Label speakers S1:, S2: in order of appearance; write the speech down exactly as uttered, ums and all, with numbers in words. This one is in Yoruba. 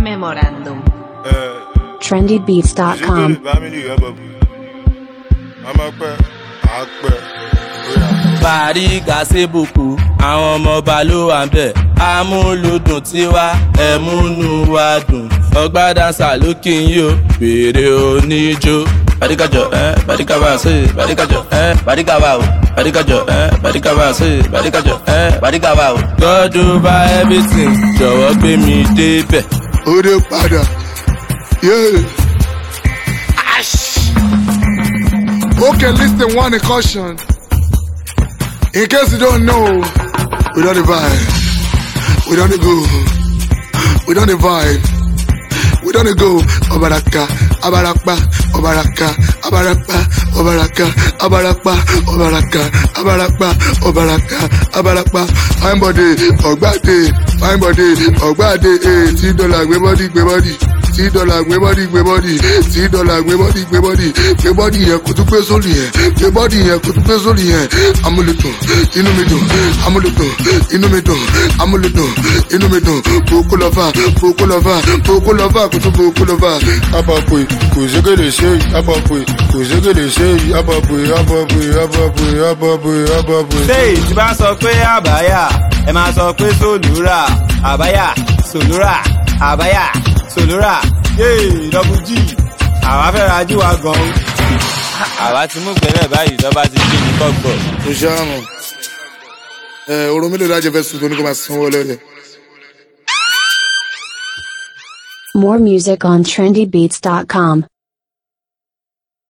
S1: Memorandum.
S2: trendy beats dot com.
S3: Bàrígà Sébùkù, àwọn ọmọ ọba ló wà ń bẹ̀. Amúlùdùn tiwa, ẹ̀múnú wa dùn. Ọgbà dáńsà ló kí n yó, bèrè oníjó. Bàrígàjọ ẹ́ bàrígàbà sí bàrígàjọ ẹ́ bàrígàbà o. Bàrígàjọ ẹ́ bàrígàbà sí bàrígàjọ ẹ́ bàrígàbà o. God over everything, jọ̀wọ́ gbé mi débẹ̀.
S4: Ó dé padà, yeah. Okay, listen, one caution. In case you don't know, we don't vibe. We don't go. We don't vibe. We don't go. Obaraka, Abarapa, Obaraka, Abarapa, Obaraka, Abarapa, Obaraka, Abarapa, Obaraka, Abarapa. Fine body, Ogbade, fine body, Ogbade, eh, ten dollars, gbé body, gbé body. Ten dollars, gbé body, gbé body. Ten dollars, gbé body, gbé body. Gbé body yẹn kò tún pé sórí yẹn. Gbé body yẹn kò tún pé sórí yẹn. Amúlùdùn, inú mi dùn. Amúlùdùn, inú mi dùn. Amúlùdùn, inú mi dùn. Boko lọ́fà, boko lọ́fà, boko lọ́fà, kò tún boko lọ́fà.
S5: Abapwe, kò ségèlè ṣe yìí. Abapwe, kò ségèlè ṣe yìí. Abapwe, abapwe, abapwe, abapwe, abapwe.
S6: Ṣé ìtì bá sọ pé àbáyà, ẹ máa sọ pé sòlúrà, àbáyà, sòlúrà, àbáyà, sòlúrà. Yéè, double G, àwa fẹ́ ra jí wa gan-an. Àwa ti mú gbẹ̀rẹ̀ báyìí tó bá ti gbé ní kọ́gbọ̀.
S4: Mo ṣáàmù. Ẹ orun mélòó lájẹ fẹ́ sùn tó ní kó máa sanwó lọ́dẹ.
S2: More music on trendy beats dot com.